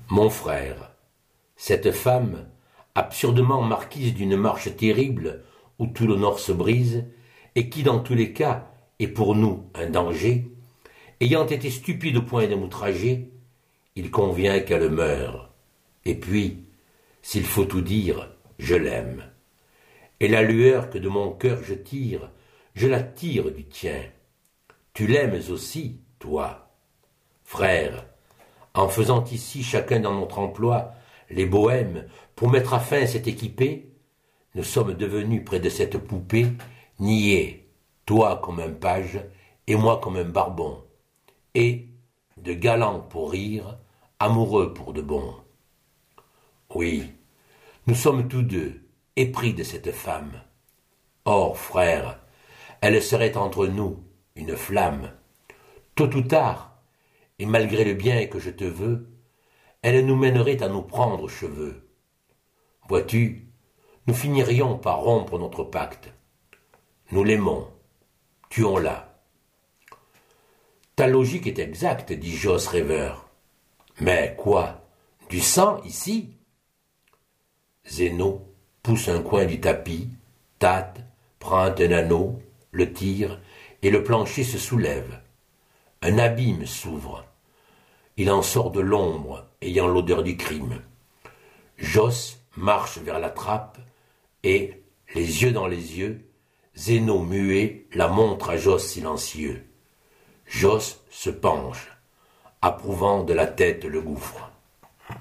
Mon frère, cette femme, absurdement marquise d'une marche terrible où tout le nord se brise, et qui dans tous les cas est pour nous un danger, ayant été stupide au point de m'outrager, il convient qu'elle meure. Et puis, s'il faut tout dire, je l'aime. Et la lueur que de mon cœur je la tire du tien. Tu l'aimes aussi, toi. Frère, en faisant ici chacun dans notre emploi les bohèmes pour mettre à fin cette équipée, nous sommes devenus près de cette poupée niais, toi comme un page et moi comme un barbon, et, de galant pour rire, amoureux pour de bon. Oui, nous sommes tous deux épris de cette femme. Or, frère, elle serait entre nous une flamme. Tôt ou tard, et malgré le bien que je te veux, elle nous mènerait à nous prendre aux cheveux. Vois-tu, nous finirions par rompre notre pacte. Nous l'aimons, tuons-la. Ta logique est exacte, dit Joss rêveur. Mais quoi, du sang ici? Zéno pousse un coin du tapis, tâte, prend un anneau, le tire, et le plancher se soulève. Un abîme s'ouvre. Il en sort de l'ombre, ayant l'odeur du crime. Joss marche vers la trappe, et, les yeux dans les yeux, Zéno muet la montre à Joss silencieux. Joss se penche, approuvant de la tête le gouffre.